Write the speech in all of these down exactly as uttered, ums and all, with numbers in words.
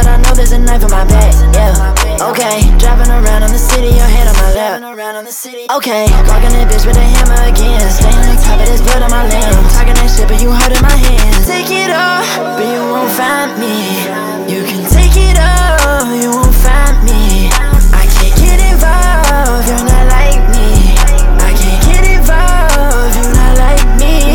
but I know there's a knife in my back, yeah. Okay, driving around on the city, your head on my lap. Okay, walking that bitch with a hammer again. Staying on top of this blood on my limbs. Talking that shit, but you holding my hand. Take it off, but you won't find me. You can take it off, you won't find me. I can't get involved, you're not like me. I can't get involved, you're not like me.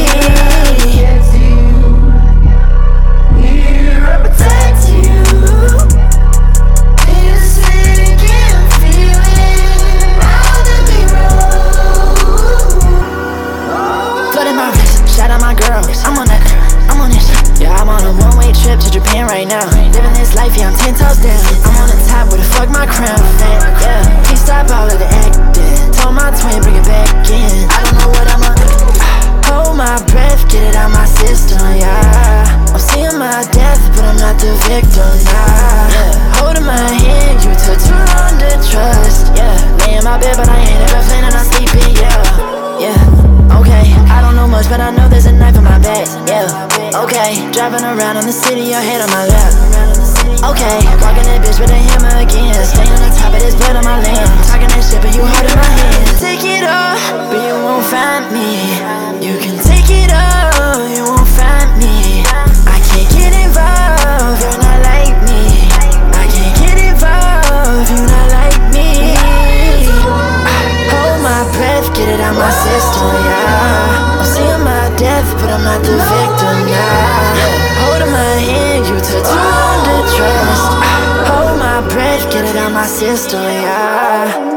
I'm on that, I'm on this. Yeah, I'm on a one-way trip to Japan right now. Living this life, yeah, I'm ten toes down. I'm on the top with a fuck my crown, man. Yeah, can't stop all of the acting. Told my twin, bring it back in. I don't know what I'm on. Hold my breath, get it out my system, yeah. I'm seeing my death, but I'm not the victim, nah. Yeah. Holding my hand, you took too long to trust. Yeah, lay in my bed, but I ain't ever planning on sleeping, yeah. Yeah, okay, I don't know much, but I know there's a knife in my back, yeah. Okay, driving around on the city, your head on my lap. Okay, walking that bitch with a hammer again. Staying on top of this blood on my limbs. Talking that shit, but you holding my hand. Take it off, but you won't find me. You can take it off, you won't find me. I can't get involved, you're not like me. I can't get involved, you're not like me. Hold my breath, get it out my system, yeah. I'm seeing my death, but I'm not the victim, nah. Holding my hand, you took too long to trust. Hold my breath, get it out my system, yeah.